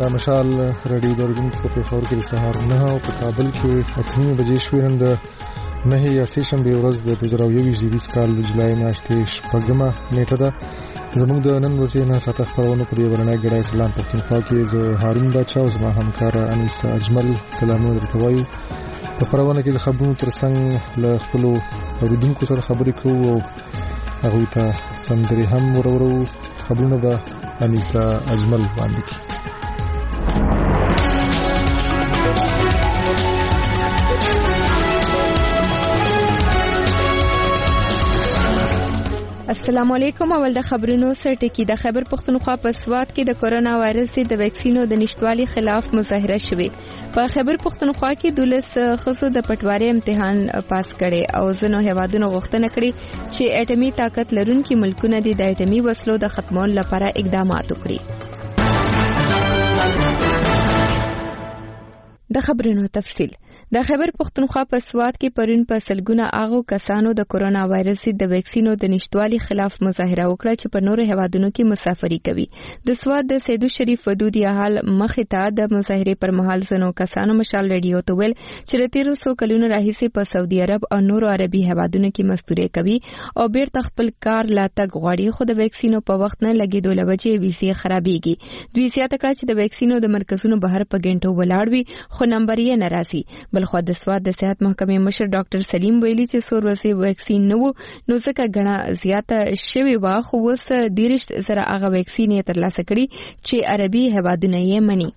د مشال رادیو دردونکو په پېښور کې سهار 9 او په کابل کې 8 بجې شوې. نن د 9 یا 3 شنبه ورځ د 2021 کال د جولای میاشتې 8مه نیټه ده. زموږ د نن ورځې نه ساته خبرونه په دې ورنۍ ګډای اسلام پښتونخوا کې زه هارون بچا او زما همکار انیس اجمل سلامونه درته وایو. په خبرونه کې د خبرونو ترڅنګ له خپل اوریدونکو سره خبرې کوو او هغه ته سندري هم ورورو. خبرونه به انیس اجمل باندې کی. السلام علیکم. اول د خبرونو سرټکی. د خیبر پختونخوا په سوات کې د کورونا وایرس د ویکسینو د نشټوالي خلاف مظاهره شوه. په خیبر پختونخوا کې 12 خصو د پټواري امتحان پاس کړي او ځینو هیوادونو غوښتنه کړې چې اټومي طاقت لرونکي ملکونه د اټومي وسلو د ختمولو لپاره اقدامات وکړي. د خبرونو تفصیل. د خیبر پختونخوا په سوات کې پرون په سلګونه اغو کسانو د کورونا وایرس د ویکسینو د نشټوالي خلاف مظاهره وکړه چې په نورو هیوادونو کې مسافري کوي. د سوات د سیدو شریف ودودي حال مخې ته د مظاهره پر مهال زنو کسانو مشال رادیو ته ویل چې 1300 کلونو راهیسې په سعودي عرب او نورو عربي هیوادونو کې مزدوري کوي او بیرته خپل کار لا تک غواړي، خو د ویکسینو په وخت نه لګیدو لوجه ویزې خرابېږي. دوی زیاته کړه چې د ویکسینو د مرکزونو بهر په ګنټو ولاړ وي خو نمبر یې نه راځي. بلخو د سواد د صحت محکمې مشر ډاکټر سلیم ویلي چې څو ورځې ویکسین نه وو نو ځکه غنا زیاته شوی و، خو اوس 13 زره هغه ویکسین یې ترلاسه کړي چې عربي هیوادونه یې مني.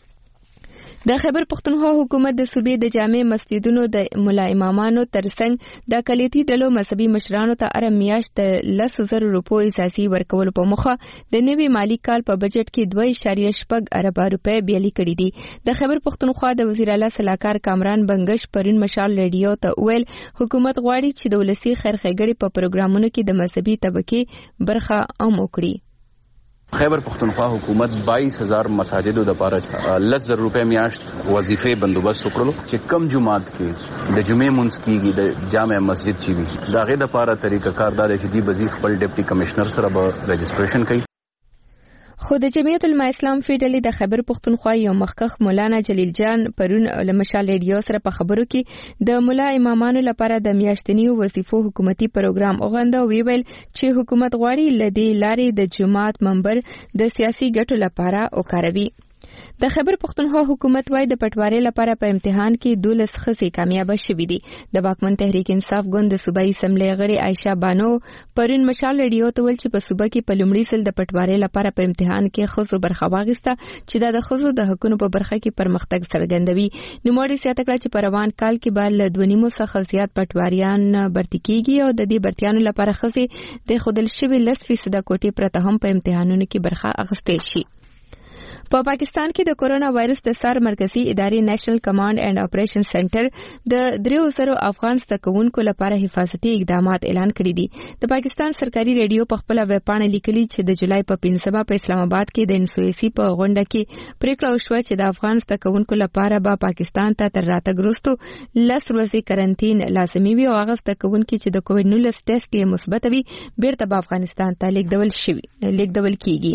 د خیبر پختونخوا حکومت د صوبې د جامع مسجدونو د ملا امامانو ترڅنګ د اقلیتي ډلو مذهبي مشرانو ته هر میاشت 10,000 روپۍ اضافي ورکول په مخه د نوي مالی کال په بجټ کې 2.8 ارب روپۍ بیالي کړې دي. د خیبر پختونخوا د وزیر اعلی صلاحکار کامران بنگش پرون مشال رادیو ته ویل حکومت غواړي چې د ولسی خیرخېګړې په پروګرامونو کې د مذهبي طبقه برخه عام وکړي. خیبر پختونخوا حکومت 22,000 مساجدو د پاره 10,000 روپے میاشت وظیفه بندوبست وکړو چې کم جمعات کې د جمعې منځ کېږي د جامع مسجد چي وي دا غي د پاره طریقه کار دا چې دی وزیر خپل ډیپټي کمشنر سره به رجسټریشن کوي. خو د جمعیت العلماء اسلام فیډرالي د خیبر پختونخوا یو مخکخ مولانا جلیل جان پرون له مشال رادیو سره په خبرو کې د مولا امامانو لپاره د میاشتنی وظیفو حکومتي پروګرام اوغنده ویل چې حکومت غواړي لدی لارې د جماعت منبر د سیاسي ګټو لپاره وکاروي. د خیبر پختونخوا حکومت وايي د پټواري لپاره په امتحان کې 12 خصې کامیاب شوې دي. د واکمن تحریک انصاف ګوند د صوبایي اسمبلی غړي عائشہ بانو پرون مشال رادیو ته ویل چې په صوبه کې په لومړي ځل د پټواري لپاره په امتحان کې خصو برخه واغسته چې د خصو د حقونو په برخه کې پرمختګ څرګندوي. نوموړي زیاته کړه چې په روان کال کې به له 2.5 څخه زیات پټواریان برتي کیږي او د دې برتیانو لپاره خصې د خودل شوی 10% کوټې پرته هم په امتحانونو کې برخه اخیستل شي. په پاکستان کې د کورونا وایرس د سر مرکزی ادارې نېشنل کمانډ اینڈ اپریشن سنټر د 300 افغان زدهکوونکو لپاره حفاظتي اقدامات اعلان کړي دي. د پاکستان سرکاري ریډیو په خپل ویب پاڼه لیکلي چې د جولای په 15 په اسلام آباد کې د انسویسي په غونډه کې پریکړه وشوه چې د افغان زدهکوونکو لپاره به پاکستان ته تر راتګ وروسته 10 ورځې کرنټین لازمي وي او هغه زدهکوونکي چې د کووډ-19 ټیسټ یې مثبت وي بیرته به افغانستان ته لیږدول کیږي.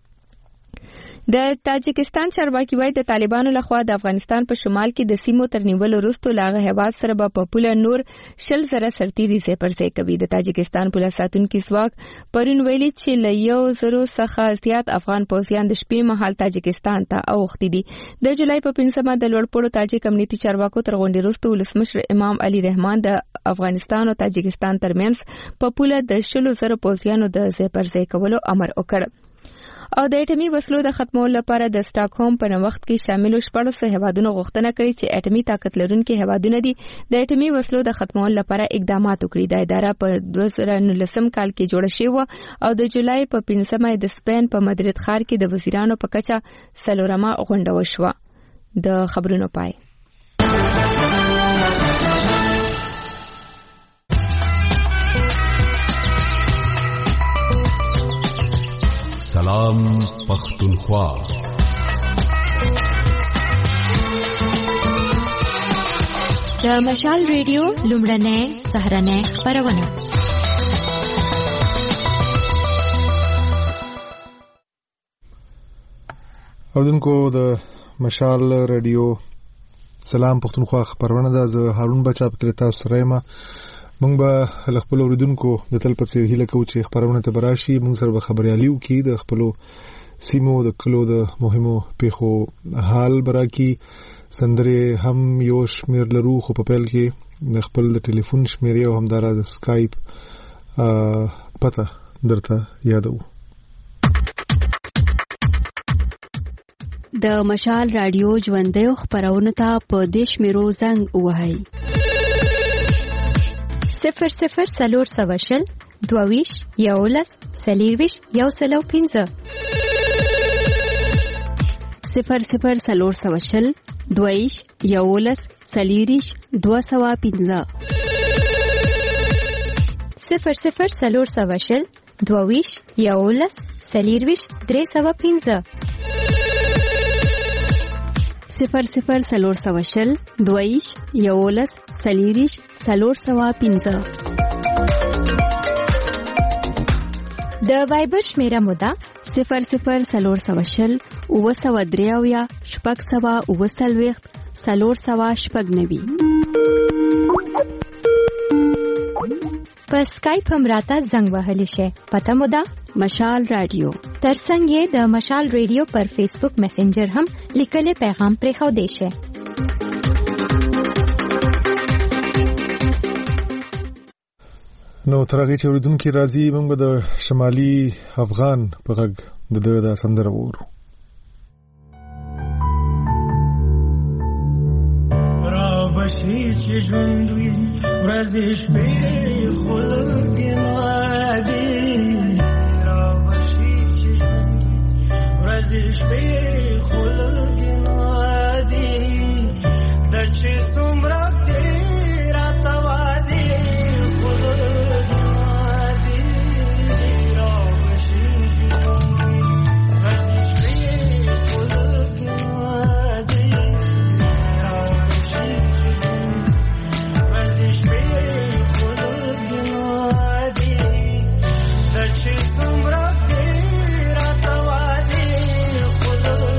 د تاجکستان چارواکي وايي د طالبانو لخوا د افغانستان په شمال کې د سیمو تر نیولو وروسته لاغه هیواد سره په پوله نور 10,000 سرتیري ځای پر ځای کوي. د تاجکستان پوله ساتونکي ځواک پرون ویلي چې له 1,000 څخه زیات افغان پوځیان د شپې مهال تاجکستان ته اوښتي دي. د جولای په 15 د لوړپوړو تاجک امنیتي چارواکو تر غونډې وروسته ولسمشر امام علي رحمان د افغانستان او تاجکستان ترمنځ په پوله د 10,000 پوځیانو د ځای پر ځای کولو امر وکړ. او د اټومي وسلو د ختمولو لپاره د سټاکهوم په نوښت کې شامل 14 هیوادونو غوښتنه کړې چې اټومي طاقت لرونکي هیوادونه دي د اټومي وسلو د ختمولو لپاره اقدامات وکړي. د اداره په 2019 کال کې جوړه شوې او د جولای په 15 د سپین په مدرید ښار کې د وزیرانو په کچه سلورمه غونډه وشوه. د خبرونو پای. سلام پختونخوا. د مشال ریډیو لومړنۍ سهارنۍ خبرونه. اوردونکو د مشال رادیو سلام پښتونخوا خبرونه ده. زه هارون بچا په تاسو سره یم. موږ به خپل اوریدونکو د تل په څیر هیله کوو چې خبرونه ته براشي. موږ سره به خبرياليو کې د خپل سیمو د کلو د مهمو پیښو حال براکي سندره هم یو شمیر لرو، خو په پیل کې د خپل د ټلیفون شمیرې او همدارا د سکایپ پته درته یادو. د مشال رادیو ژوندۍ خبرونه ته په دیش میرو زنګ وهاي 00 سلور سواشل دوویش یولس سلیرویش یو سلو 15 00 سلور سواشل دوویش یولس سلیریش 215 00 سلور سواشل دوویش یولس سلیرویش 315 00 سلور سواشل دویش یولس سلیریش سلور سوا 15 د وایبر شمیره مودا 00 سلور سواشل او سوا دریاویا شپږ سوا او سلويخت سلور سوا شپږ نوي. په سکایپ هم راته زنګ وهلی شي. پته مودا مشال رادیو. ترڅنګ یې د مشال رادیو پر فیسبوک میسنجر هم لیکل پیغام پرې خو دی شي. نو ترغه چې اوریدونکو راځي موږ د شمالي افغان په غږ د سندره وورو. را بشي چې ژوندوي ورځې شپې خلګي نادي، را بشي چې ژوندوي ورځې شپې خلګي نادي، د چې څومره تیرا توادي خلګي نادي، را بشي چې ژوندوي ورځې شپې خلګي نادي، را بشي چې ورځې شپې خلګي نادي، د چې څومره تیرا توادي خلګي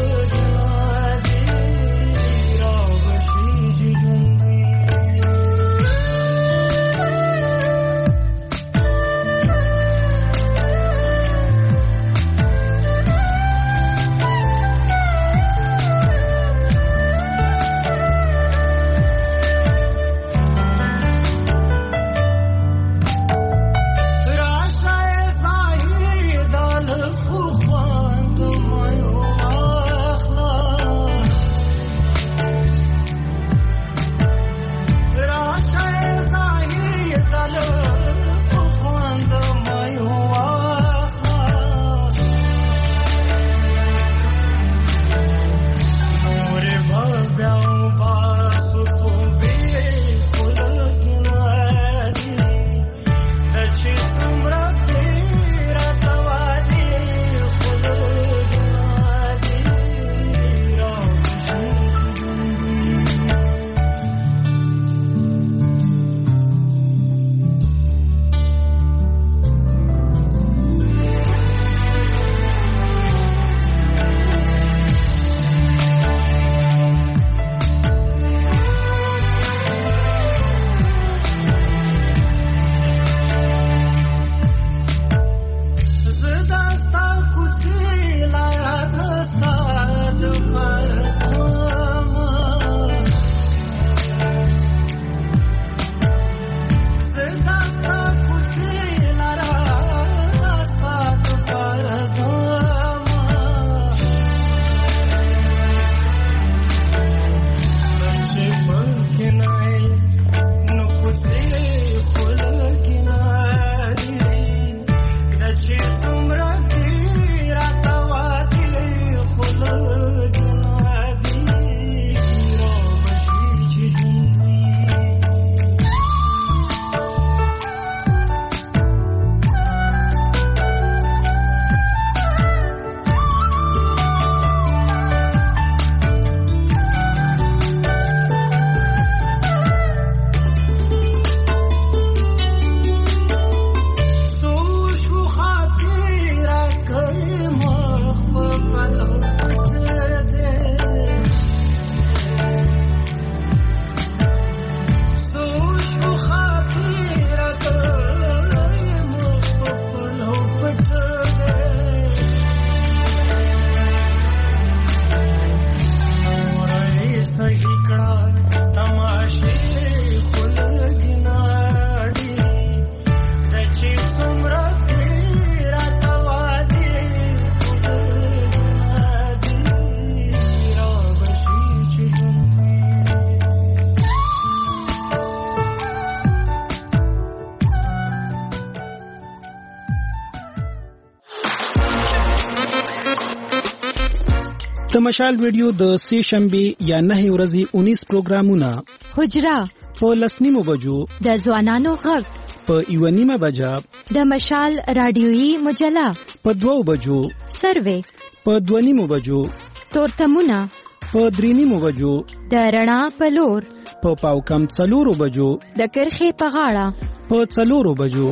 د مشال ویډیو د سه شنبه یا 9 ورځې 19 پروګرامونه حجرا په 10:30 بجو د ځوانانو غږ په 1:30 بجا د مشال رادیويي مجله په 2 بجو سروې په 2:30 بجو تورتمونه په 3:30 بجو د رڼا په لور په پاو کم 4 بجو د کرخې په غاړه په 4 بجو.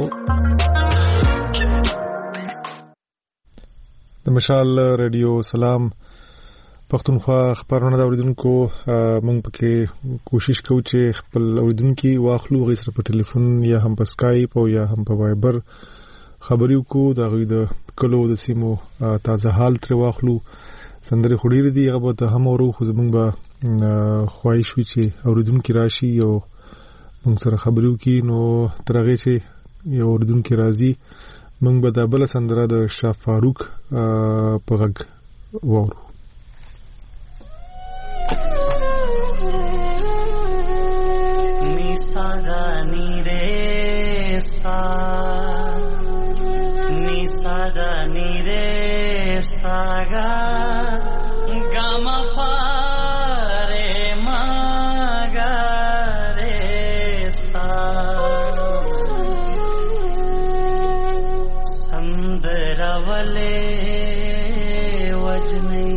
د مشال رادیو سلام پښتونخوا خبرونه د اوریدونکو موږ پکې کوشش کوو چې خپل اوریدونکو واخلو غي سره په ټلیفون یا هم په اسکایپ او یا هم په وایبر خبرې وکړو د غي د کلو د سیمو تازه حال تر واخلو سندري خوري دي هغه به هم ورو خو زموږ به خوایش وي چې اوریدونکو راشي او موږ سره خبرې وکړي نو ترغه چې یو اوریدونکو راځي موږ به د بل سندره د شاه فاروق په غږ وورو. Nisada nire saga gama pare maga re sa sandaravale wajnai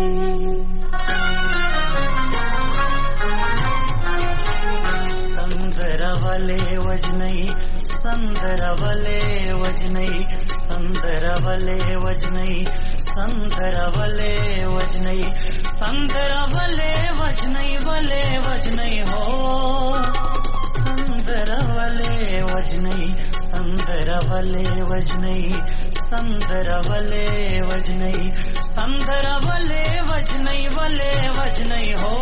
sandaravale wajnai sandaravale wajnai sandaravale wajnai sandaravale wajnai sandaravale wajnai vale wajnai ho sandaravale wajnai sandaravale wajnai sandaravale wajnai sandaravale wajnai vale wajnai ho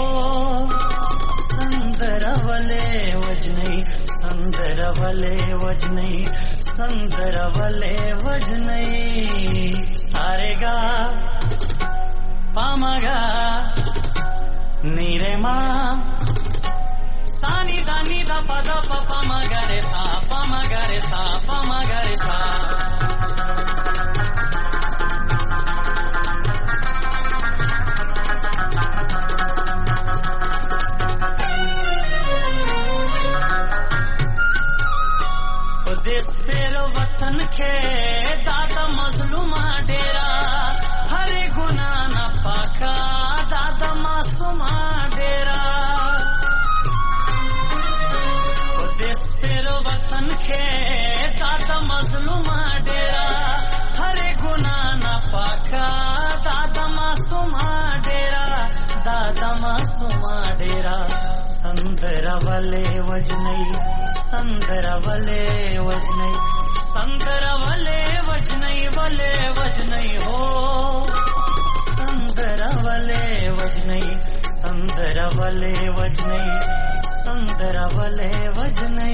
sandaravale wajnai sandaravale wajnai sandaravale wajnai sarega pamaga nirema sani dani da pada pa pamagare sa pamagare sa pamagare sa देशपेरो वतन के दादा मजलूमा डेरा हरे गुना न पाका दादा मासूमा डेरा देशपेरो वतन के दादा मजलूमा डेरा हरे गुना न पाका दादा मासूमा डेरा दादा मासूमा डेरा संदरवले वजनई संदरवले वजनई संदरवले वजनई वले वजनई हो संदरवले वजनई संदरवले वजनई संदरवले वजनई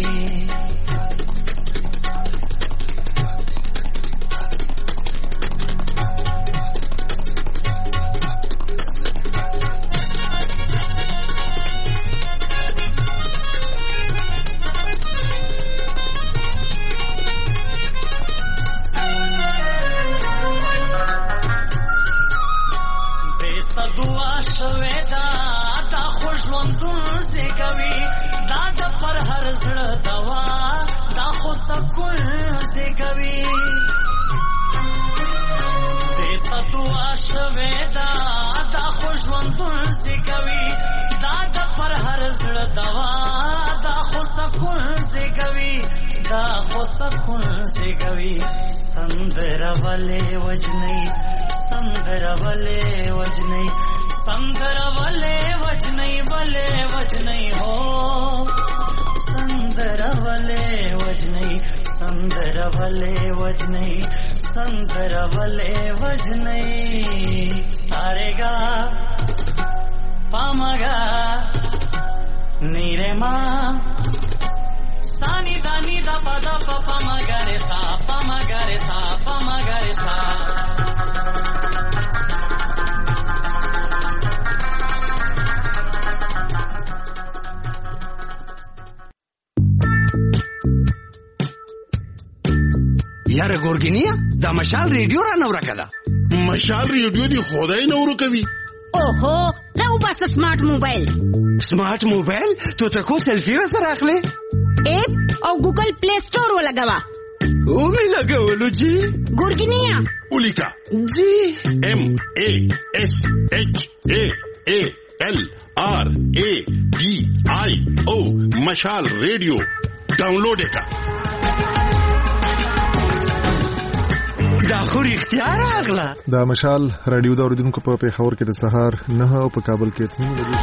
شویدا دا خوشوندون زیگوی دا دا پر هر زړه دوا دا خو سکون زیگوی دیتا دعا شویدا دا خوشوندون زیگوی دا دا پر هر زړه دوا دا خو سکون زیگوی دا خو سکون زیگوی سندرولے وجنی سندرولے وجنی संदरवले वजनई वले वजनई हो संदरवले वजनई संदरवले वजनई संदरवले वजनई सारेगा पामगा नीरेमा सानी दानी दा पदा पमगरे सा पमगरे सा पमगरे सा یاره ګورګینیا د مشال ریډیو را نو راکړه مشال ریډیو دی خدای نور کوي. اوهو راو بس سمارټ موبایل. سمارټ موبایل ته کو سلفي سره اخلي؟ اپ او ګوګل پلی سٹور ولګوا. او می لګولو جی ګورګینیا ولیکا جی MASHALRADIO مشال ریډیو ډاونلوډ کا. دا خو اختیار اغلا. دا مشال رادیو د اوریدونکو په پیښور کې د سهار 9 او په کابل کې 3 بجې.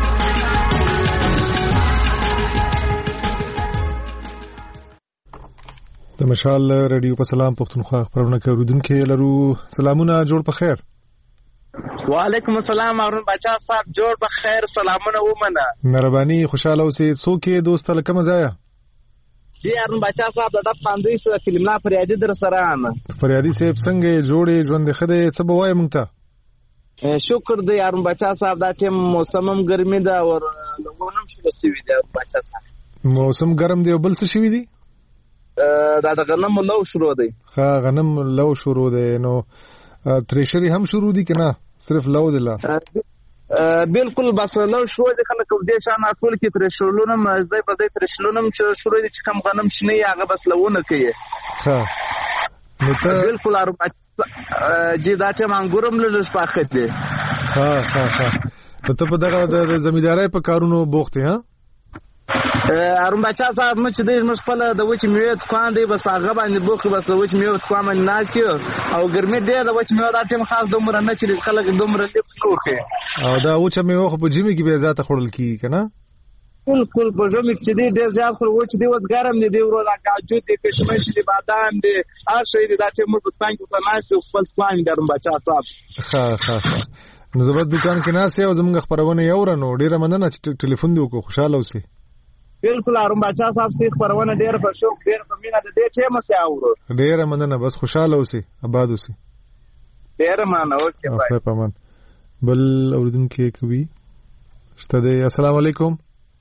د مشال رادیو په سلام پښتونخوا خبرونه کې اوریدونکو لرو. سلامونه، جوړ په خیر. وعلیکم السلام ارون بچا صاحب، جوړ په خیر، سلامونه ومنه. مهرباني، خوشاله اوسئ. څوک دوست لکه مزایا جی ارون بچا صاحب د پاندوي سره فلمنا فریادي در سره ام. فریادي صاحب څنګه جوړې ژوند خده څه بوای مونږ ته؟ شکر دی ارون بچا صاحب، دا ټیم موسمم ګرمي ده او لګونم شروع شوی دی بچا صاحب. موسم ګرم دی او بل څه شوی دی؟ دا د غنم لو شروع دی. ها غنم لو شروع دی. نو تریشری هم شروع دی کنه صرف لو دی؟ لا بالکل بس لو شروع دی کنه کوم دې شان اصل کې تریشلونه مزدای په دې تریشلونه شروع دی چې کم غنم شنه هغه بس لونه کوي. ها نو ته بالکل ارو جی دا ټیم انګورم لږ پاخه دی. ها ته په دغه د زمیندارۍ په کارونو بوخت یې؟ ها ارون بچا صاحب مچ دې مخفل د وچ میوه دکان دی، بس هغه باندې بوخ بس وچ میوه دکان باندې ناسي او ګرمي دی د وچ میوه دا ټیم خاص دومره نه چې خلک دومره لپاره او دا وچ میوه خو په جمی کې به زیات خورل کیږي کنه. بالکل په جمی کې دی ډیر زیات خور وچ دی وځ ګرم دی ورو دا کاجو دی کشمش دی بادام دی هر شی دی دا ټیم په دکان کې ناسي او خپل ځان درم بچا صاحب. ها نو زبر دکان کې ناسي او زمونږ خبرونه یورنو ډیره مننه چې ټلیفون دی وکړو. خوشاله اوسئ. بالکل ارون بچا صاحب ستې خبرونه ډېر په شوق ډېر په مینه د دې ټیم سره اورو. ډېر مننه، بس خوشاله اوسئ، آباد اوسئ. ډېر مننه. اوکې بای. په امان. بل اوریدونکو کوي شته دی. السلام علیکم.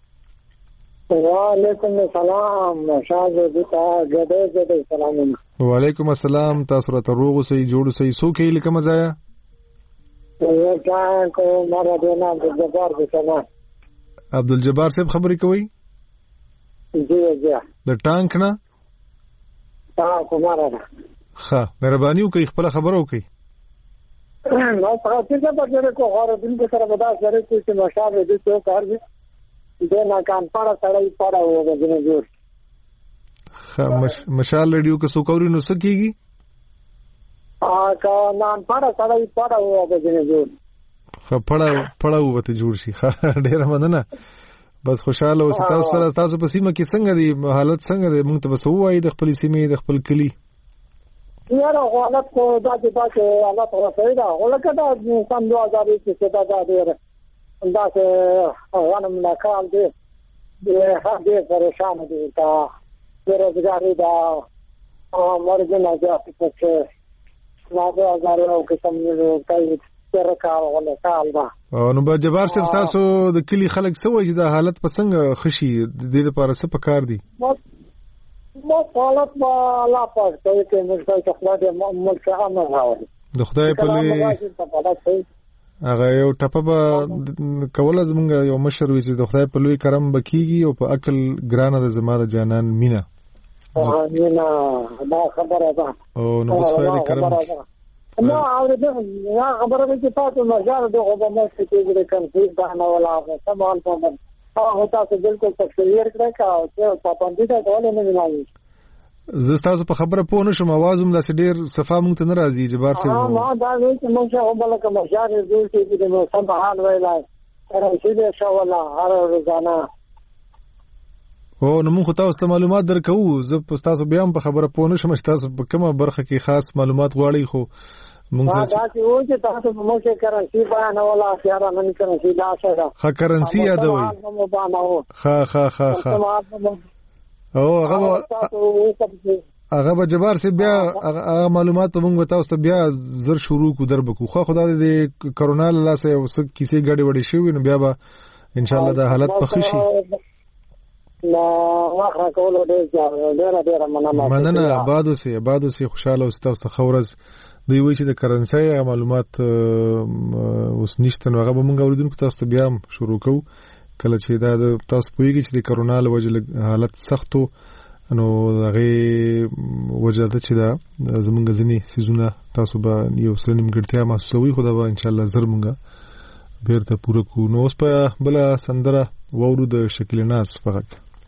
وعلیکم السلام. شاهد دې ته ګډه سلامونه. وعلیکم السلام. تاسو راته روغ اوسئ، جوړ اوسئ. څوک یې لکه مزایا؟ یو ځان کو مره دې نه عبدالجبار دې سلام. عبدالجبار صاحب خبرې کوي؟ جی د ټانک نه کوماره ده. ښه مهرباني وکړئ خپله خبره وکړئ. نو څنګه چې په دې کو غوړ دین کې سره ودا سره چې مشال دې څو کار دي د نه کان پاره سره یې پاره وګورئ جوړ. ښه مشال ریډیو کې څو کوري نو سکیږي کا نان پاره سره یې پاره وګورئ جوړ. ښه پړه وته جوړ شي. ښه ډیره مننه. بس خوشاله اوسئ. تاسو په سیمه کې څنګه دی حالت؟ څنګه دی؟ موږ ته بس وایي د خپل سیمې د خپل کلی. یاره حالت کو دا چې حالت راځي دا ولکه دا سم 2000 کې دا ډېر دا چې غنم نه کال دی هغه پریشان دي تا بیروزګاری دا مرګ نه ځي چې نو 2000 او کې سم نه کوي سرکار ولا کال دا. نو با جبار صاحب تاسو د کلی خلک څه وایي دا حالت پسنګ خشي د دې لپاره څه پکار دي؟ مو حالت ما لا پات کوي چې موږ ته خپل د ملک امن راوړي. د خدای په لې هغه یو ټپه به کوله زمونږ یو مشر وي چې د خدای په لوی کرم بکیږي او په عقل ګرانه د زما د جانان مینا. مینا دا خبره ده. او نو بس خدای کرم. نو اورېدم یا خبره به چې تاسو مجال دغه به مې چې د کنفیز باندې ولا سمال په هغه تاسو بالکل تفسیر کړئ چې پابندي ده ولې نه وایي. زه تاسو په خبره پوه نشم، आवाज هم داسې ډیر صفا مونږ ته نه راځي. جبار صاحب ما دا وایي چې موږ هم بلکې مشار دې چې د موسم په حال ویلای راځي دې شو ولا هر روزانه. او نو موږ تاسو ته معلومات درکو. زه تاسو بیا هم په خبره پوه نشم چې تاسو په کومه برخه کې خاص معلومات غواړئ. خو موږ دا چې و چې تاسو په موږ کرنسي باندې ولا خیار نه کرنسي دا څه ده. ښه کرنسي یادوي. ښه او هغه به جبار سي بیا هغه معلومات موږ تاسو ته بیا زر شروع کو دربکو. خو خدای دې کرونا له لاسه او څه کیسې ګډې وډې شوې نو بیا به ان شاء الله دا حالت پخې شي. نو واخره کولو ډېر مننه. آباد اوسئ خوشاله اوسئ. تاسو ته خورز دوی وایي چې د کرنسۍ معلومات اوس نشته، نو هغه به موږ اوریدونکو تاسو ته بیا شروع کوو کله چې دا تاسو پوهیږئ چې د کرونا له وجې حالت سختو، نو هغه وجه ده چې دا زمونږ ځینې سیزونه تاسو به یو څه نیمګړتیا محسوسوي، خو دا به ان شاء الله زر مونږ بیرته پوره کوو. نو اوس په بل سندره وورو د شکل ناز فقط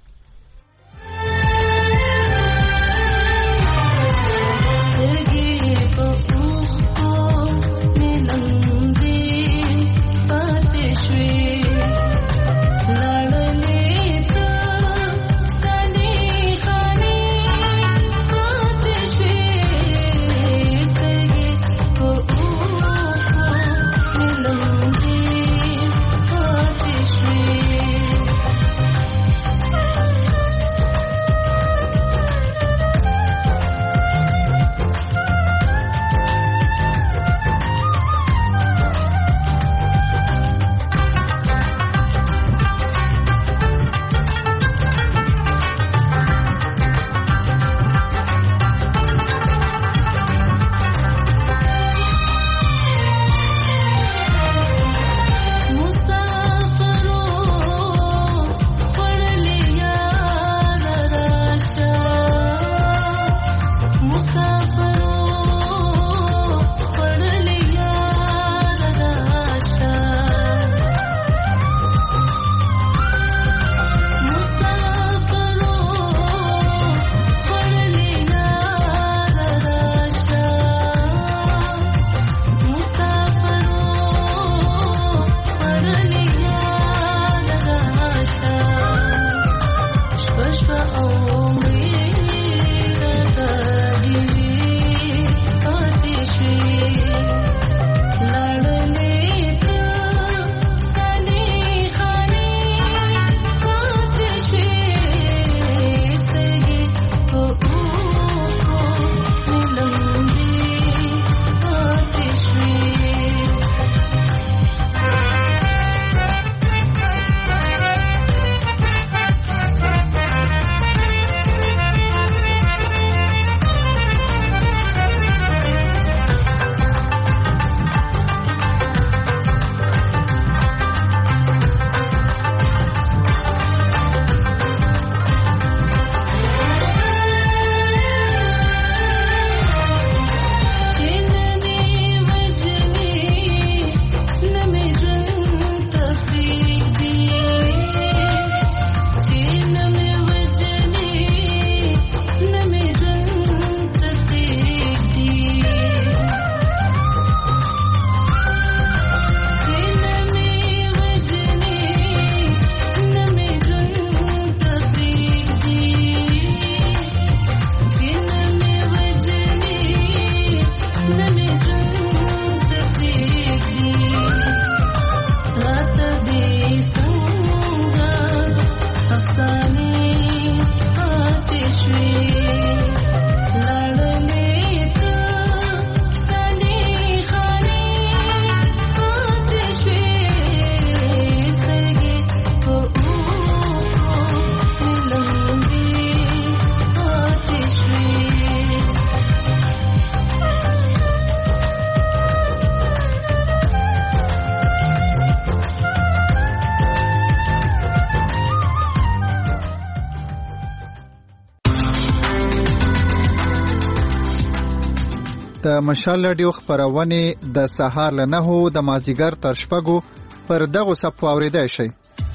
د مشال رادیو خبرونه د سهار له 9 د مازیګر تر شپږو پر دغه صفو اوریدای شي.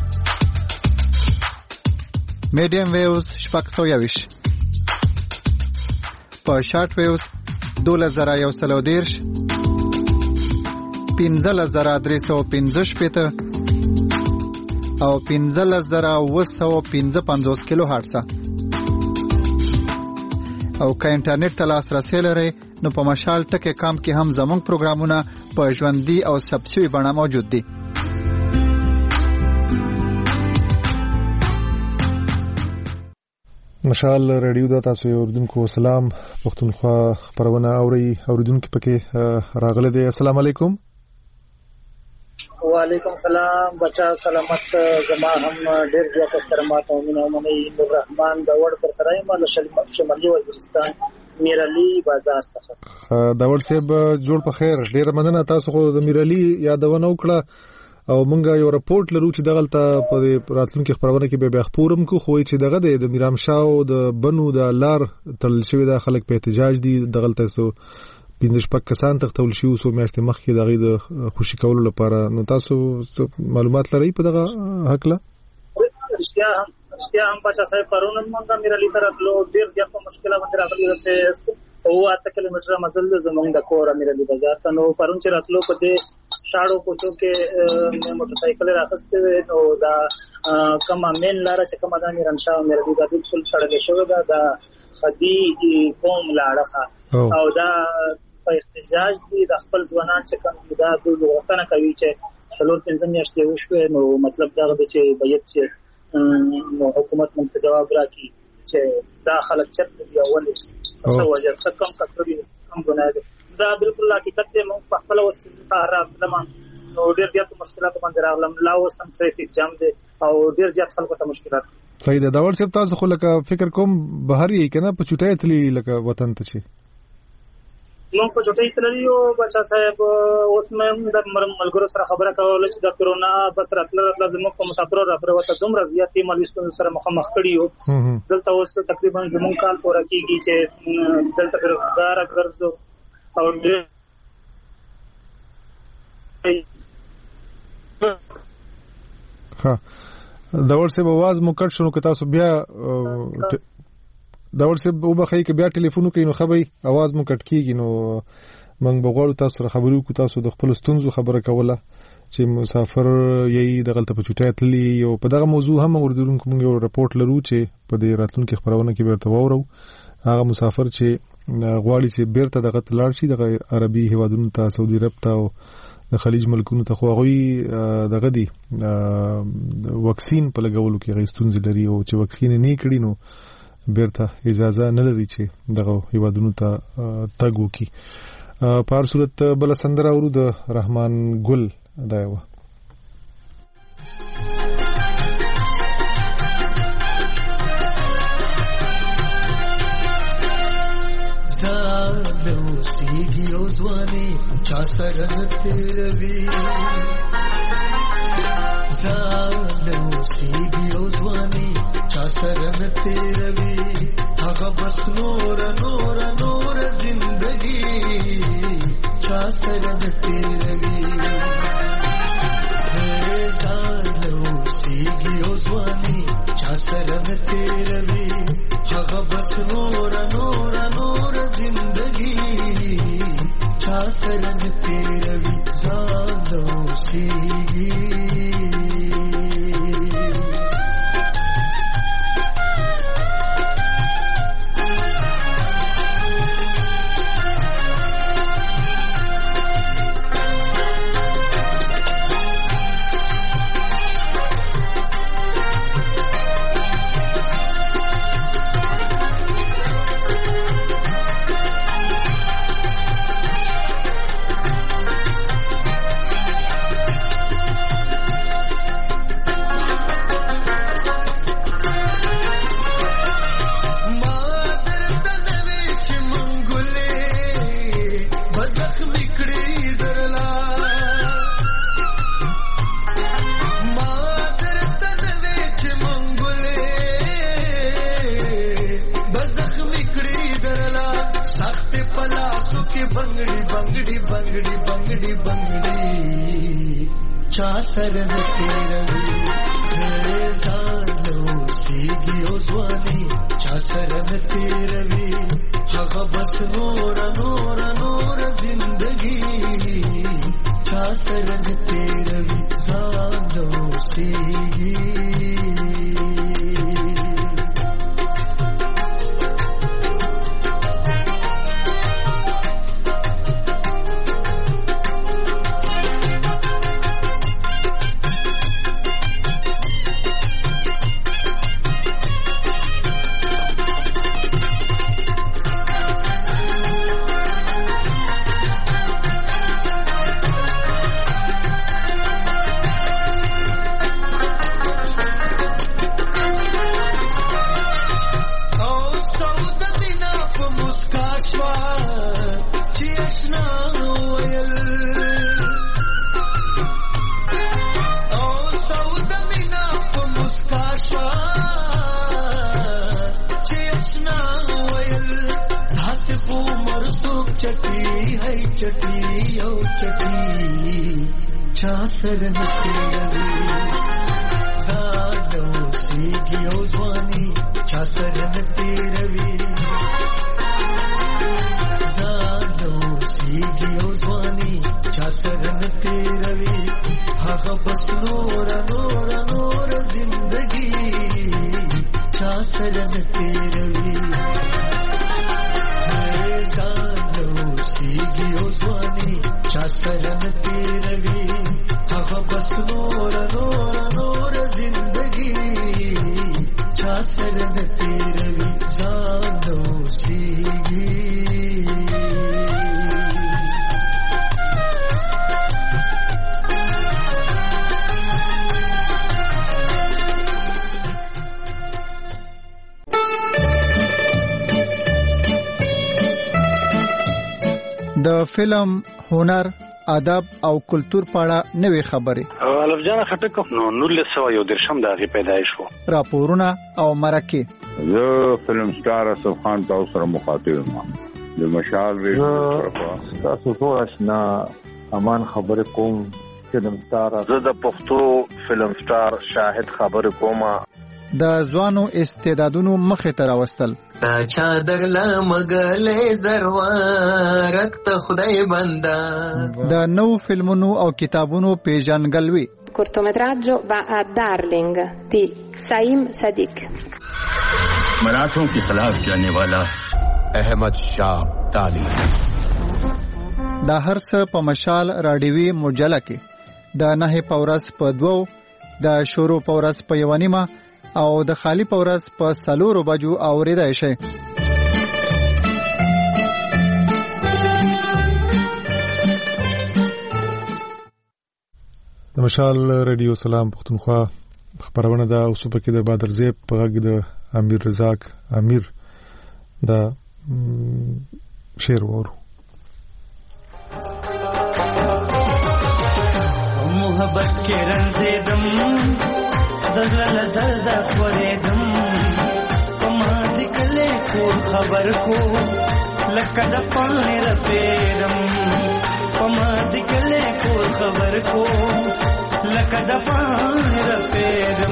میډیم ویوز شپږ120 په شارټ ویوز 2113 15315 او 15955 کیلو هرتز. او که انټرنیټ ته لاسرسي لرئ نو په مشال ټکي کام کې هم زموږ پروګرامونه په ژوندۍ او ثبتشوي بڼه موجود دي. مشال رادیو د تاسو اوریدونکو سلام پښتونخوا خبرونه اوریدونکو پکې راغله دي. السلام علیکم. وعلیکم سلام بچا سلامت زما هم ډېر زیات احترامات او مینه منئ نور رحمان دا وړ پر سره یم له شمالي وزیرستان میرعلي بازار څخه. دا وړ صاحب جوړ په خیر، ډېر مننه. تاسو خو د میرعلي یادونه وکړه او مونږه یو رپورټ لرو چې دغلته په راتلونکو خبرونه کې به خبرم کو خو چې دغه د میرام شاه او د بنو د لار تل شوی د خلک په احتجاج دي دغلته سو 15 کسان تختول شو سو میاشتې مخکې دغه د خوشی کولو لپاره. نو تاسو معلومات لرئ په دغه حق له؟ رښتیا هم بچا صاحب پرون مونږه میرعلي طرف له ډېر زیات مشکلات باندې راغلي چې او 8 کیلومتره مزل زمونږ د کور میرعلي بازار ته. نو پرون چې راتلو په دې شاړو کوڅو کې موټر سایکل راخسته نو دا کومه مین لار چې کومه د میران شاه میرعلي د بالکل سړک شوی دا خدي قوم لاړه او دا په احتجاج دي د خپل ځوانان چې کوم دا د وطن کوي چې څلور پنځه میاشتې وشوي. نو مطلب دا دی چې باید چې حکومت موږ ته جواب راکړي چې دا خلک چرته دی او ولې څه وجه څه کم کړی کم ګناه ده. دا بالکل حقیقت دی. موږ په خپل وخت سهار راغلم نو ډېر زیات مشکلات باندې راغلم. لاو سم ټریفیک جام دی او ډېر زیات خلکو ته مشکلات. صحیح ده. دا ور صاحب تاسو خو لکه فکر کوم بهر یې کنه په چټای تلی لکه وطن ته شي موږ په چټای تللی یو بچا صاحب. اوس مې د ملګرو سره خبره کوله چې د کرونا بس راتله زموږ په مسافرو راپروته دومره زیاتې مالوستونو سره مخامخ کړي یو. دلته اوس تقریبا زموږ کال پوره کېږي چې دلته فرقدار ګرځو او ها دا ورسې आवाज مو کټ شنو که تاسو بیا دا ورسې وبخې کې بیا ټلیفون کوي نو خبري आवाज مو کټ کیږي. نو موږ بغواړو تاسو سره خبرو کو تاسو د خپل ستونزو خبره کوله چې مسافر یې دغلته په چټای تللی او په دغه موضوع هم ورته کوم یو رپورټ لرو چې په دې راتلونکو خبرونه کې ورته وورو هغه مسافر چې غواړي چې بیرته دغه تلل شي د عربي هیوادونو ته سعودي عرب ته او د خلیج ملکونو ته خو غوي دغه دي واکسین په لګولو کې غیستونځ لري او چې واکسین نه کړي نو بیرته اجازه نه لري چې دغه هیوادونو ته تګ وکړي. په هر صورت بل سندره ورو د رحمان ګل دا یو زالو سیږي او ځواني چا سره تیروي زالو سیږي او ځواني چا سره تیروي هغه بس نور نور نور زندگی چا سره تیروي زالو سیږي او ځواني چا سره تیروي هغه بس نور نور نور زندگی چا سره تیروي زالو سیږي शरण तेरवी सालो सीगियो स्वामी चा शरण तेरवी हगा बस नूर नूर नूर जिंदगी चा शरण तेरवी सालो सीगी عمر سوک چټي هي چټي او چټي چا سره نتیروي زادو سیږي او ځواني چا سره نتیروي زادو سیږي او ځواني چا سره نتیروي هغه بس نور نور نور زندگی چا سره نتیروي زادو سیږي او ځواني چا سره نتیروي هغه بس نور نور نور زندگی چا سره نتیروي زادو سیږي د فلم، هنر، ادب او کلچر په اړه نوې خبرې. الف جان خټک نو 1913 د هغې پیدایش وو. راپورونه او مرکې. زه فلم سټار اسف خان تاسو سره مخاطب یم. د مشال ریډیو تاسو ټول آشنا امان خبرې کوم. فلم سټار زه د پښتو فلم سټار شاهد خبرې کوم. د ځوانو استعدادونو مخې ته راوستل. تا چادر لمګلې زروارک ته خدای بندا. د نو فلمونو او کتابونو پیژنګلوي. cortometraggio va a Darling di Saim Sadiq. मराठों के खिलाफ जाने वाला अहमद शाह अब्दाली. دا هر څه په مشال راډیوي مجله کې د 9 پورس په 2 د شروع پورس په 1 او د خالی پورس په 4 بجو اوریدای شي. د مشال رادیو سلام پښتونخوا خبرونه دا اوس په کې د بدر زیب په غږ د امیر رزاق امیر دا شعر ورو. محبت کې رنځیدم دغله درد خورېدم پما دې کله کور خبر کو لکه د پانې رپېدم پما دې کله کور خبر کو لکه د پانې رپېدم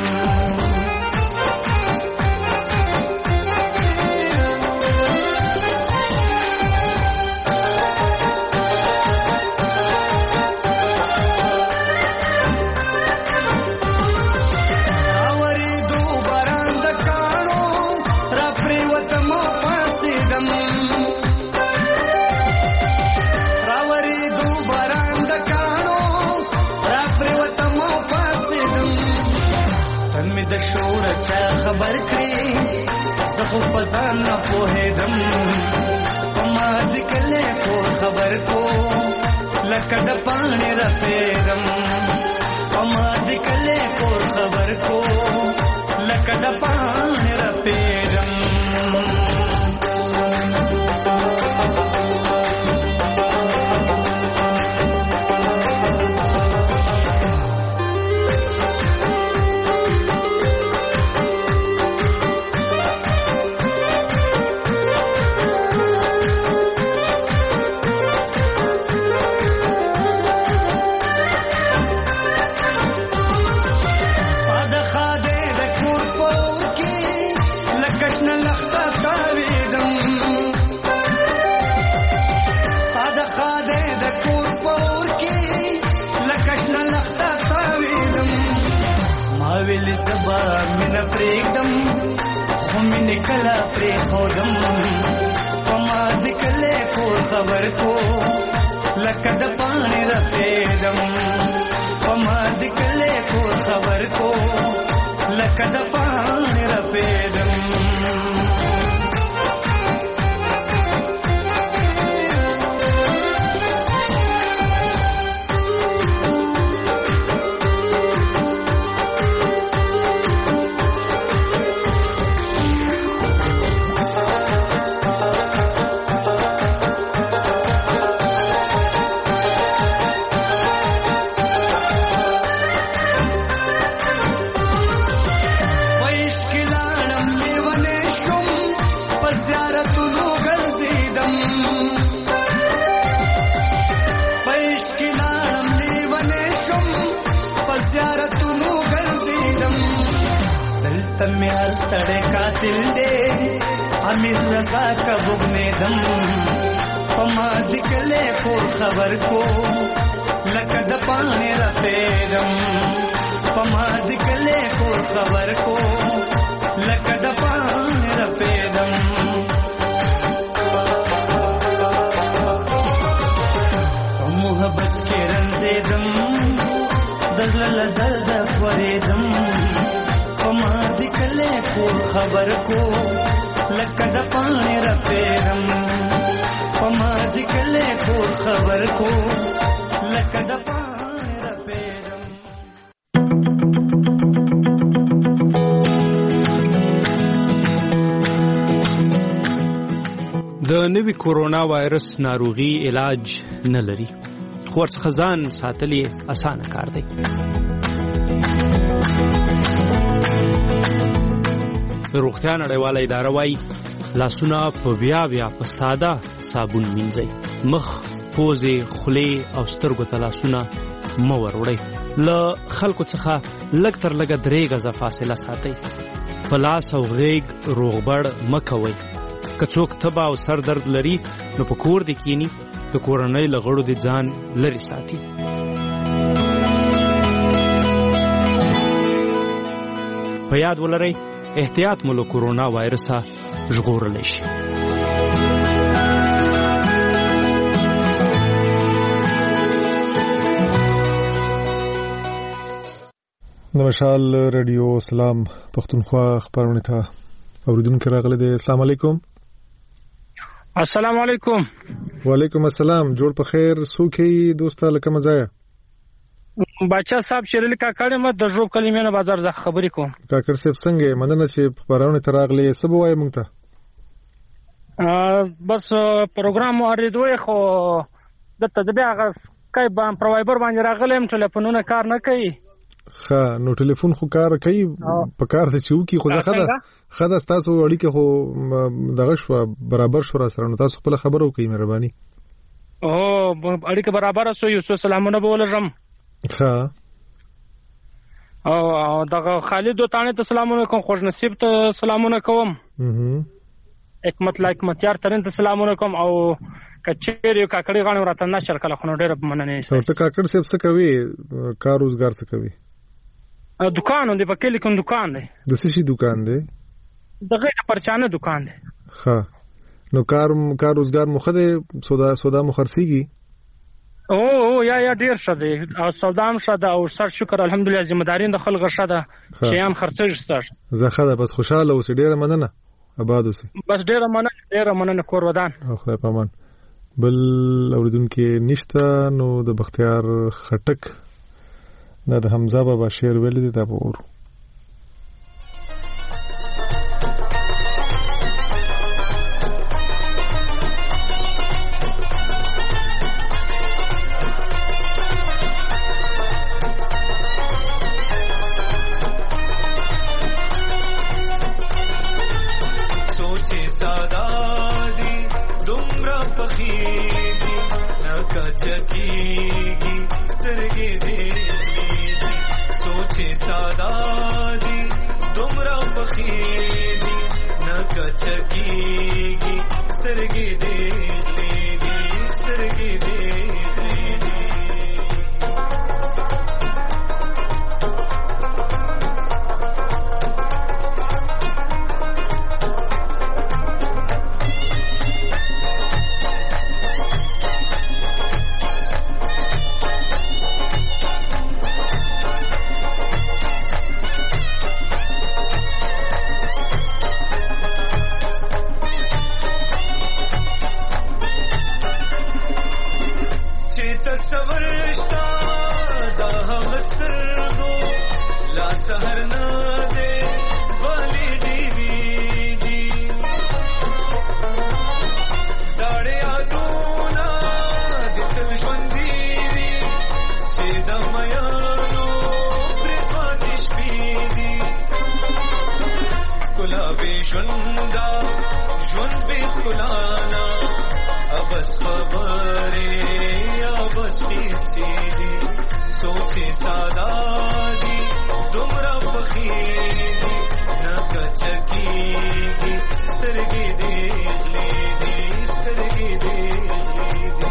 خبر کړی زخو فزان نه پوهېدم پما دې کله کور خبر کو لکه د پانې رپېدم پما دې کله کور خبر کو لکه د پانې رپېدم پریکدم خو مینې کله پرېښودم پما دې کله کور خبر کو لکه د پانې رپېدم پما دې کله کور خبر کو لکه د پانې رپېدم وطن میں ہر سڑے قاتل دے امیر رضا کا بغنے دم پما دکلے کو خبر کو لقد پانے رفیدم پما دکلے کو خبر کو لقد پانے رفیدم محبت کے رنزے دم دزل درد فریدم پما دکلے کو خبر کو لقد پانے رفیدم پما دکلے کو خبر کو لقد پانے رفیدم. د نوي کورونا وایرس ناروغي علاج نه لري خو ورڅخه ځان ساتل یې اسانه کار دی. روغتیا نړیواله اداره وایي لاسونه په بیا په ساده صابون مینځئ. مخ، پوزې، خولې او سترګو ته لاسونه مه وروړئ. له خلکو څخه لږ تر لږه 3 غزه فاصله ساتئ. په لاس او غیږ روغبړ مه کوئ. که څوک تبه او سر درد لري نو په کور دې کینی د کورنۍ له غړو دې ځان لرې ساتي. په یاد ولرئ احتیاط مو له کورونا وایرسه ژغورلی شي. د مشال رادیو سلام پښتونخوا خبرونه ته اوریدونکو راغلي دي. السلام علیکم. السلام علیکم. وعلیکم السلام. جوړ په خیر. سوکي دوستا لکه مزایا بچا صاحب شریل کاکړ مې د ژوب کلمې نه بازار ځخ خبرې کوم. کاکړ صاحب څنګه مننه چې خبرونه ته راغلي. څه به وایې مونږ ته؟ بس پروګرام اوریدوي خو د تدبیر هغه کای باندې پروایبر باندې راغلم ټلیفونونه کار نه کوي. ښه نو ټلیفون خو کار کوي په کار ته چې وکي خو خدا تاسو اړیکه خو دغه شو برابر شو را سره نو تاسو خپل خبرو کوي مهرباني. او اړیکه برابر شو یو سلامونه بولم. ښه او دغه خالد دوتانه ته سلامونه کوم. خوش نصیب ته سلامونه کوم. حکمت یار ترين ته سلامونه کوم. او کچېری کاکړی غاڼه راته نشر کله خو ډېر مننه. ته کاکړ صاحب څه کوي؟ کار روزګار څه کوي؟ دکان دی په کلی کوم دکان دی. د څه شي دکان دی؟ دغه پرچانه دکان دی. ښه نو کار روزګار مخه دی سودا مخرسيږي؟ او یا ډیر شه دی او سودام شه ده او سر شکر الحمدلله ذمہدارین د خلک شه ده شیان خرڅه شته. زخه ده بس خوشاله اوسې. ډیره مننه. آباد اوسې. بس ډیره مننه کور ودان. خدای پامان. بل اوریدونکو نشته نو د بختیار خټک دا د حمزه بابا شعر ویل دي دا به ورو. सोचे सादा दी दुमरा पखीदी न कचकीदी स्तरगी देखली दी स्तरगी देखली दी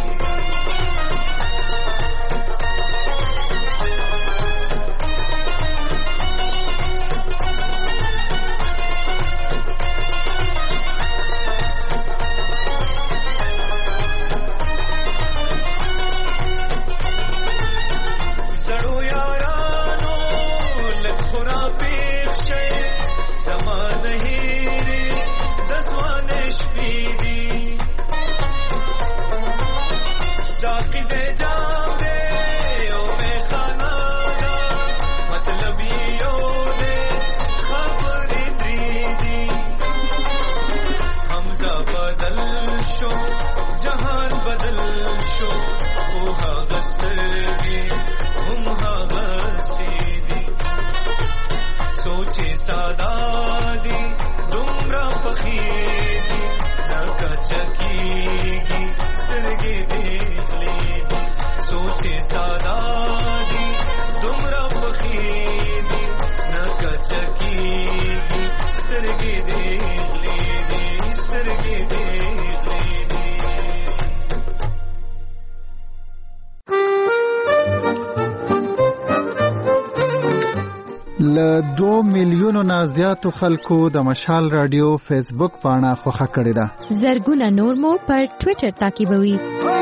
ل 2 میلیونو نه زیاتو خلکو د مشال رادیو فیسبوک پاڼه خوښه کړې ده. زرګونه نور مو پر ټوئیټر تعقیبوي.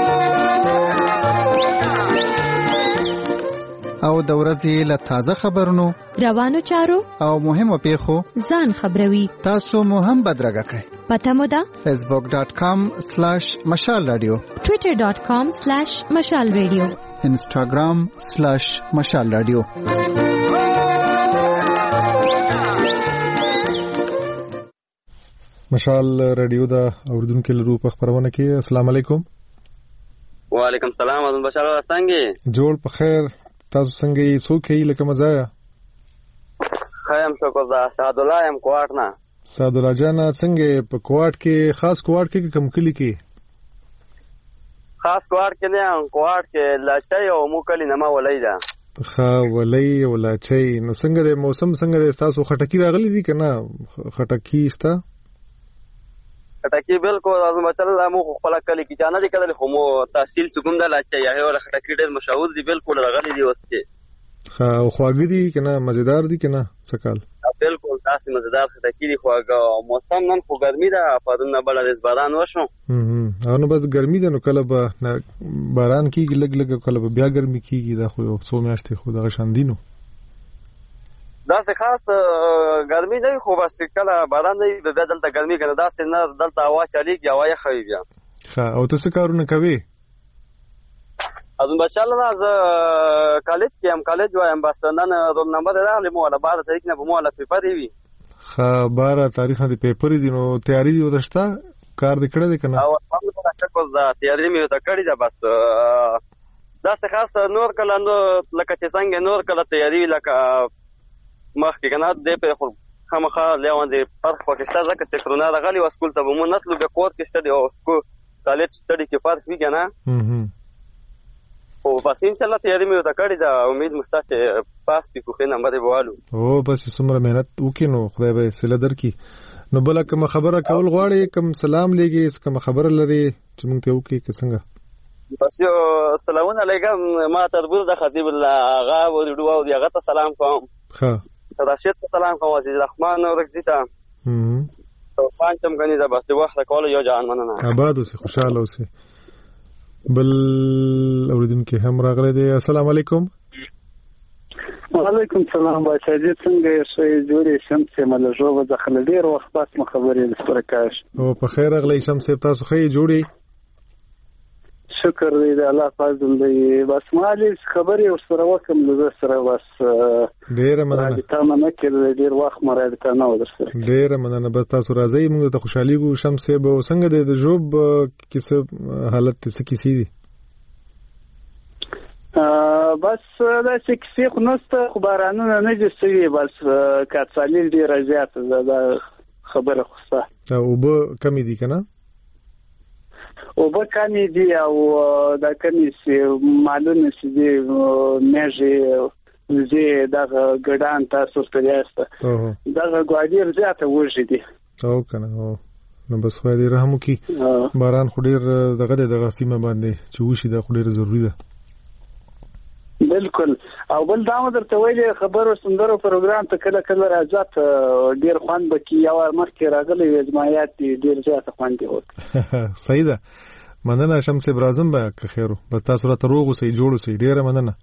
او د ورځې له تازه خبرونو، روانو چارو او مهمو پیښو ځان خبروي. تاسو مو هم بدرګه کړئ. پته مو ده facebook.com/mashalradio، twitter.com/mashalradio، instagram/mashalradio. مشال رادیو دا اوردونکو لرو په خبرونه کې. السلام علیکم. وعلیکم السلام. اذن بشار څنګه جوړ په خیر. تاسو څنګه یې؟ څوک یې؟ لکه مزایا خیم شکر دا سعد الله ام کوټ نه. سعد الله جان څنګه په کوټ کې؟ خاص کوټ کې کوم کلی کې؟ خاص کوټ کې نه، کوټ کې لاچي او مو کلی نه ما ولای دا. خا ولای ولاچي. نو څنګه د موسم څنګه د تاسو خټکی راغلي دي کنه؟ خټکی استا خټکی بالکل اعظم بچل مو خپل کلی کې جانه دي کله خو مو تحصیل څنګه دا لاچي یا هو خټکی ډېر مشهور دي. بالکل راغلي دي وسته. خا او خواږه دي کنه؟ مزیدار دي کنه؟ سکال بالکل تاسو مزیدار خټکی دي. خواږه موسم نن خو ګرمي ده، پدونه بل د باران وشو. او نو بس ګرمي ده، نو کله به باران کیږي لګ لګ، کله به بیا ګرمي کیږي. دا خو څو میاشتې خو دغه شان دي. نو دا څه خاص ګرمي نه خو بس کله باران دی د دلته ګرمي کنه. دا څه نه دلته هوا چلیږي، هوا یې خوي بیا. ها او تاسو کارونه کوي؟ اذن بچاله ز کالج کې هم کالج وایم، بس نن رول نمبر راغلی مو ولا 12 تاریخ نه مو ولا پیپر دی. ها 12 تاریخ نه پیپر دي. نو تیاری دی ودشتا کار دې کړی دی کنه؟ او هغه څه کوز دا تیاری مې ته کړی دا. بس دا څه خاص نور کله نو لکه چې څنګه نور کله تیاری لکه مخکې کنه دې په خامخا لیوان دې فرق پکشته ځکه چې کرونا راغلی و سکول ته مو نتلو به کور کې شته او کو کالج سټډي کې فرق وی کنه. او بس ان شاء الله تیاری مې ته کړی دا. امید مشته چې پاس کې خو نمبر دی بوالو. او بس څومره مهنت وکینو خدای به سله درکې. نو بل کوم خبره کول غواړي؟ کوم سلام لګي؟ کوم خبره لري چې مونږ ته وکي که څنګه؟ بس یو سلام علیکم. ما تربور د خطیب الله غا ورډو او هغه ته سلام کوم. ها راشد ته سلام کوم. عزیز رحمان ورګی ته او پانچم غنی دا بس وخت کول یو جان مننه. آباد اوسه، خوشاله اوسه. بل اوریدونکو هم راغله دي. السلام علیکم. وعلیکم السلام. بچا دې څنګه یې؟ جوړې شمس ملجو و داخله ډیر وخت پس خبرې لسره کاش. او په خیر اغلی شمس تاسو خې جوړې؟ شکر دې الله فضل دې. بس مالي خبرې ورسره وکم له سره. بس ډیر مننه. تا منه کې ډیر وخت مراد ته نه ودرسره. ډیر مننه. بس تاسو راځي موږ ته خوشحالي ګو. شمس به څنګه د جوب کیسه حالت څه کیسې دي؟ بس دا څه کیسې خو نسته، خو بارانونه نه دي سوي. بس کاتسالیل ډیر زیات دا خبره خوسته. او به کمی دي کنه؟ اوبه کمې دي او دا کمې مالونه چې دي میږي زه دغه ګډان تاسو ته یاسته دغه ګوادیر زیاته وږي دي او کنه نو بس خو دې رحم وکي باران خو ډیر دغه سیمه باندې چې وشي دا خو ډیر ضروری ده بالکل او بل دا درته ویلې خبرو سندرو پروګرام ته کله کله راځات ډیر خوان بکی یو مخکې راغلی اجماعات ډیر زیات خوان دي وت صحیح ده مننه شمس ابراهیم با که خیرو بس تاسو را تروغ سي جوړو سي ډیر مننه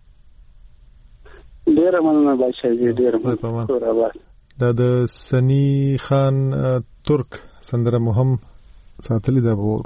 بادشاہ ډیر مننه دا د سنی خان ترک سندره مهم ساتلی دا ور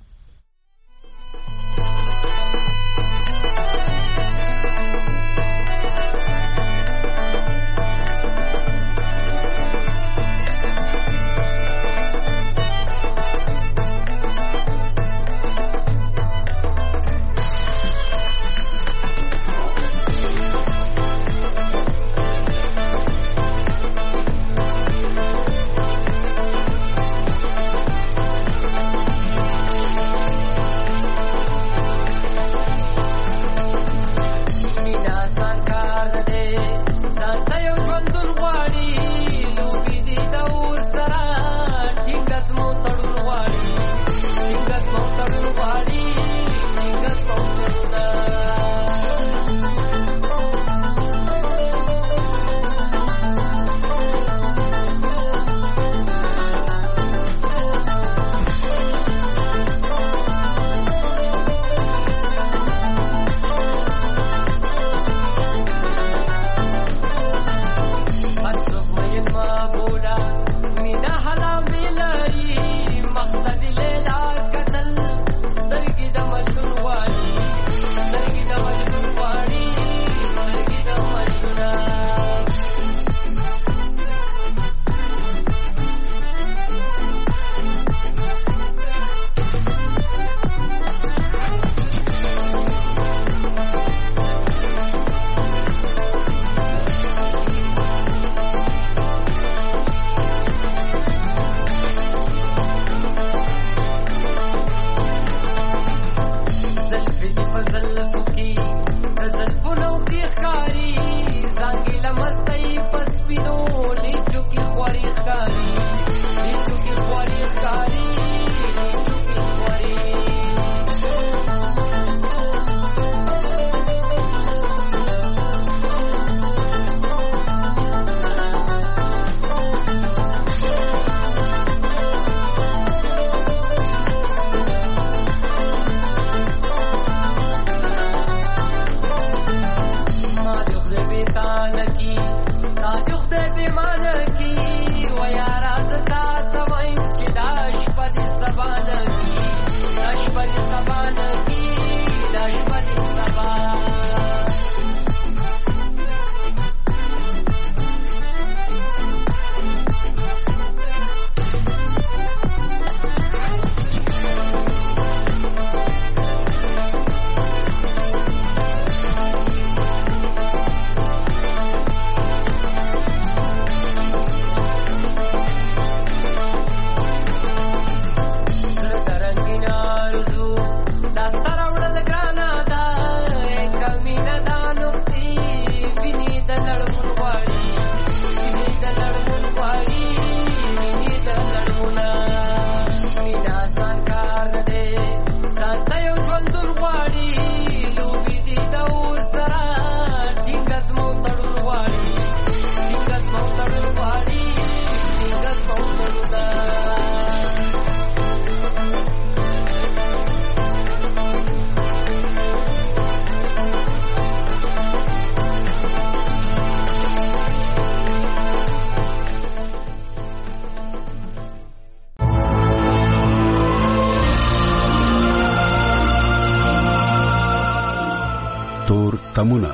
تمونه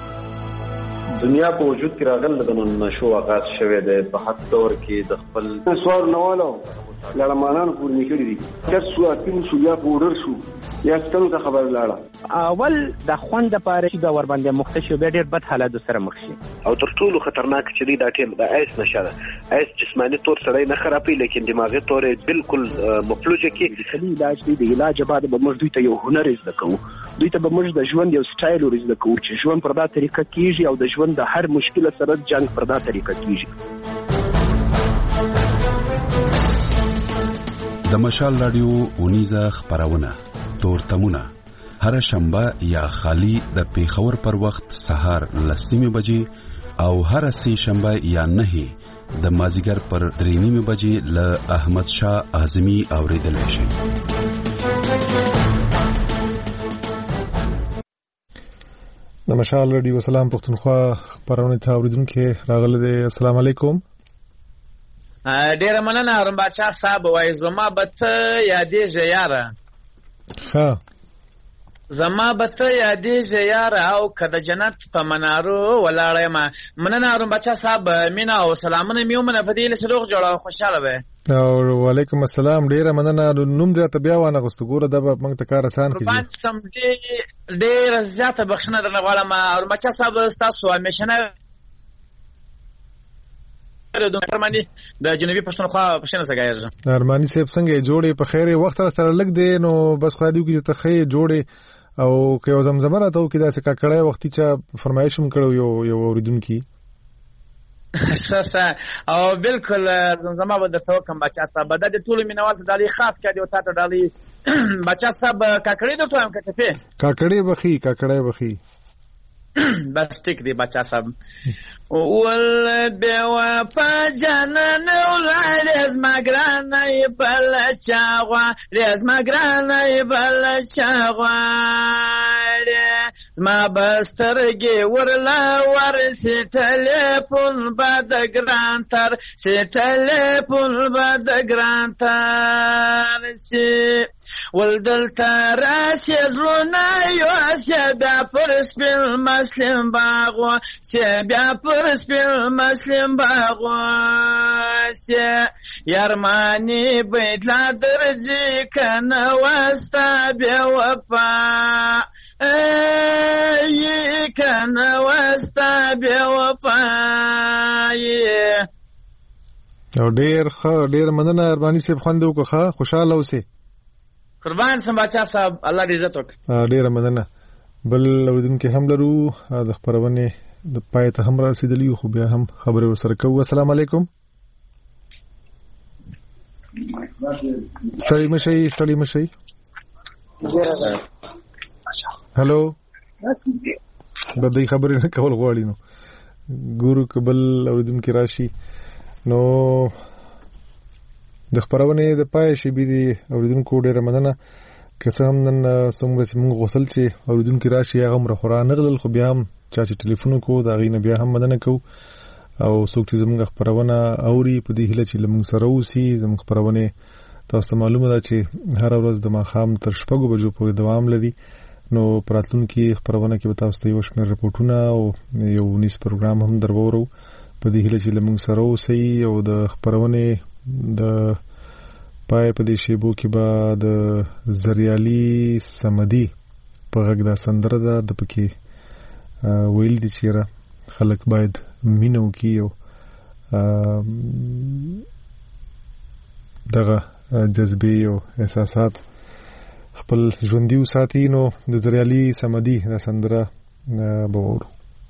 دنیا په وجود کې راغل د نشو آغاز شوه د 72 کې د خپل سوار نوالو لړمانان پورې کړی دي چې سو اتم شو یا پورر شو یا څنګه خبر لاړه اول د خوند لپاره چې دا ور باندې مخته شو بیا ډېر بد حالات سره مخ شي او تر ټولو خطرناک چې دا ټیم د ایس نشه ده ایس جسمانی طور سره نه خرابوي لیکن دماغي طور بالکل مفلوجه کې علاج دی د علاج بعد به موږ دوی ته یو هنر زده کوو دوی ته به موږ د ژوند یو سټایل ورزده کوو چې ژوند پر دا طریقه کیږي او د ژوند د هر مشکل سره جنگ پر دا طریقه کیږي د مشال رادیو اونیزه خبرونه تورتمونه هر شنبه یا خالی د پیښور پر وخت سهار 10:00 بجې او هر سه شنبه یا 9 د مازیګر پر 3:30 بجې ل احمد شاه اعظمي اوریدل شي. د مشال رادیو سلام پښتونخوا خبرونه ته اوریدونکو راغله دي. السلام علیکم. ډیره مننه هارون بادشاه صاحب وای زما بته یادې یاره ها زما بته یادې یاره او کده جنت په منارو ولاړې ما مننه هارون بادشاه صاحب مینا او سلامونه میومنه فضیل سلوغ جوړه خوشاله به او وعلیکم السلام ډیره مننه نوم دې ته بیا وانه غوستو ګوره د موږ ته کار آسان کیږي قربان سم ډیره زیاته بخښنه درنه غواړم هارون بادشاه صاحب تاسو همیشه د جنوبي پښتونخوا پښنه سګایږي ارمانی صاحب څنګه جوړې په خیره وخت سره لګ دی نو بس خو دې کې ته خې جوړې او که زمزمه راته کې دا څه کړه وختي چې فرمایش هم کړو یو اوریدونکو اساسا او بالکل زمزمه به د توکم بچا صاحب د ټولو مینوال ته دالي خاص کړي او تاسو دالي بچا صاحب کاکړې د توام کته کاکړې بخي بس ټیک دی بچا صاحب ول به وفا جنن ولایز ماګرانای بل چاغوا لیز ماګرانای بل چاغوا ما بسترګي ورلا ورسي ټلیفون باد ګرانتر سي ټلیفون باد ګرانتر سي ولدل تراس یزلونا یو سبا پر سپل مسلم باغوا سبا پر سپل مسلم باغوا سی یارمانی بیت لا درځي کنه واستا به وفا ای کنه واستا به وفا او ډیر مننه ارمانی صاحب خوندو کو خوشاله اوسه قربان سم بچا صاحب الله دې عزت وکړي ډیره مننه بل اوریدونکو هم لرو د خبرونه د پای ته هم رسیدلی خو بیا هم خبره وسره کوو. السلام علیکم. ستړي مشي هلو د دې خبرې نه کول غواړي نو ګورو قبل اوریدونکو راشي نو د خبرونه د پای شي بي دي اوریدونکو ډیره مننه که څه هم نن څومره چې موږ غوښتل چې اوریدونکو راشي هغه مر خورا نغدل خو بیا هم چې ټلیفون کو دا غینه بیا هم مننه کو او څوک چې زموږ خبرونه اوري په دې هله چې لمون سره اوسي زموږ خبرونه تاسو معلومه ده چې هر ورځ د ماخام تر شپږو بجو پورې دوام لري نو پراتلونکو خبرونه کې به تاسو ته یو شمېر رپورټونه او یو نیس پروګرام هم دربورو په دې هله چې لمون سره اوسي او د خبرونه د پای په دې شیبو کې به د زریالي سمدي په غږ د سندره د پکې ویل دي چې خلک باید مینو کیو دغه جذبه او احساسات خپل ژوندۍ وساتي نو د زریالي سمدي د سندره بورو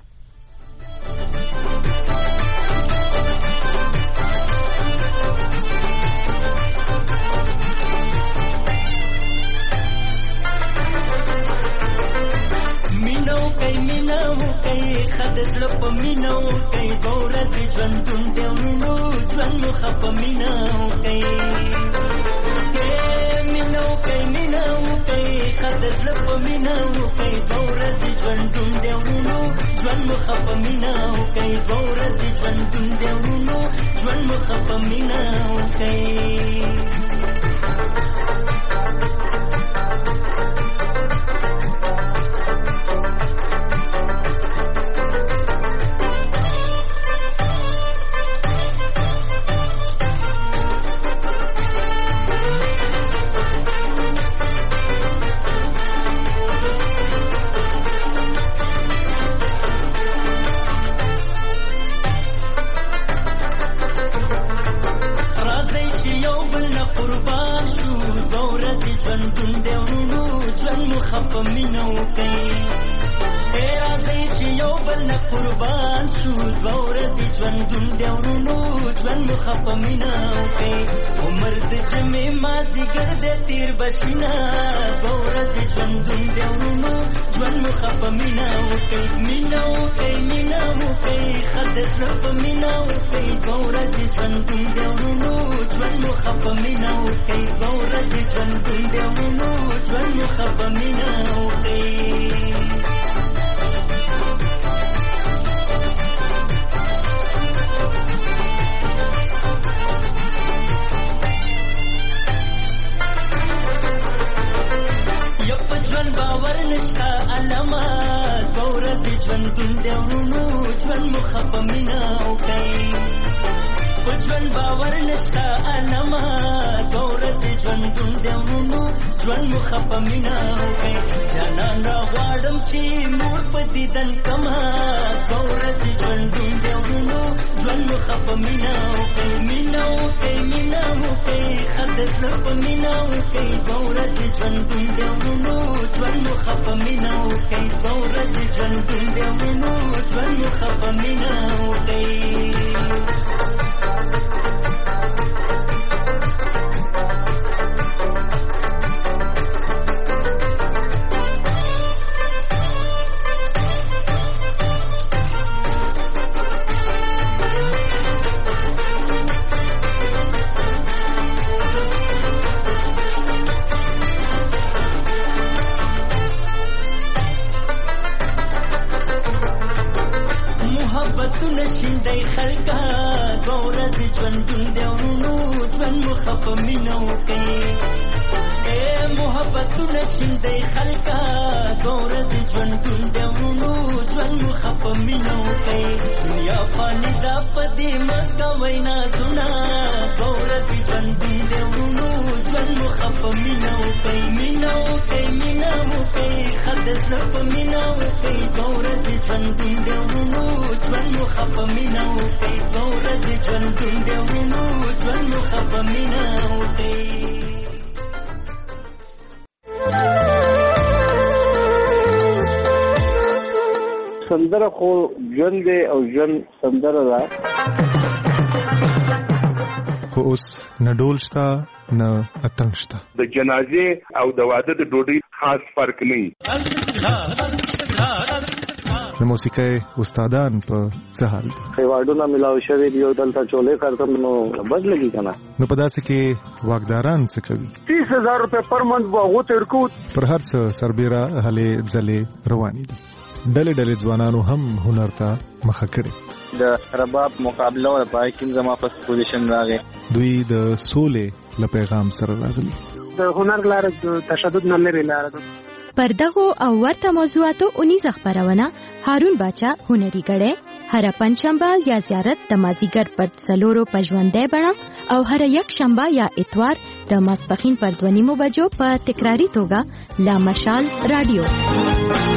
خدزل په مینو کوي دورز ژوندون دی ورونو ژوند خپ مینو کوي مینو کوي خدزل په مینو کوي دورز ژوندون دی ورونو ژوند خپ مینو کوي دورز ژوندون دی ورونو ژوند خپ مینو کوي قربان شو دورز ژوندون دی ورونو ژوند مو خپ مینه وکړي راځي چې یو بل نه قربان شو دورز ژوندون دی ورونو ژوند مو خپ مینه وکړي عمر د جمع مازی ګرځي تیر بشینا دورز ژوندون دی ورونو ژوند مو خپ مینه وکړي مینه وکړي مینه وکړي خد سپ مینه وکړي دورز ژوندون دی ورونو ژوند مو خپ مینه وکړي دورز ژوندون دی ورونو ژوند مو خپ مینه وکړي باور نشتا علما دورز ژوندون دی ورونو ژوند مو خپ مینه وکړي ژوند باور نشتا علما دورز ژوندون دی ورونو ژوند مو خپ مینه وکړي جانان را غواړم چې مور په دیدن کما دورز ژوندون دی ورونو ژوند مو خپ مینه وکړي مینه وکړي مینه وکړي خد سپ مینه وکړي دورز ژوندون دی ورونو ژوند مو خپ مینه وکړي دورز ژوندون دی ورونو ژوند مو خپ مینه وکړي شیندای خلکا دورز ژوندون دی ورونو ژوند مو خپ مینه وکړي محبتونه شیندای خلکا دورز ژوندون دی ورونو ژوند مو خپ مینه وکړي دنیا فانی دا پدې مکوي نازونه دورز ژوندون دی ورونو ژوند مو خپ مینه وکړي مینه وکړي مینه وکړي خد سپ مینه وکړي دورز ژوندون دی ورونو ژوند مو خپ مینه وکړي دورز ژوندون دی ورونو ژوند مو خپ مینه وکړي سندره خو ژوند دی او ژوند سندره ده خو اوس نه ډول شته نه اتڼ شته د جنازې او د واده د ډوډۍ خاص فرق نه د موسیقۍ استادان په څه حال دي خیواډونه ملاو شوی دی او دلته چولې کارته نو بد لګي کنه نو په داسې کې واګداران څه کوي 30000 روپے پر منث واغو تر کو پر هر څه سربېره هلې ځلې روانې دي ډلې ډلې ځوانانو هم هنر ته مخه کړي د رباب مقابله او پای کې زما په پوزیشن راغی دوی د سولې له پیغام سره راغلي د هنر لار تشدد نه لري لار پر دغه او ورته موضوعاتو 19 خبرونه هارون باچا هنري غړې هر پنځشنبه یا زیارت د مازیګر پر څلورو پژوندې بڼه او هر یک شنبه یا اتوار د ماسپخین پر 2:30 بجو په تکراری توګه لا مشال رادیو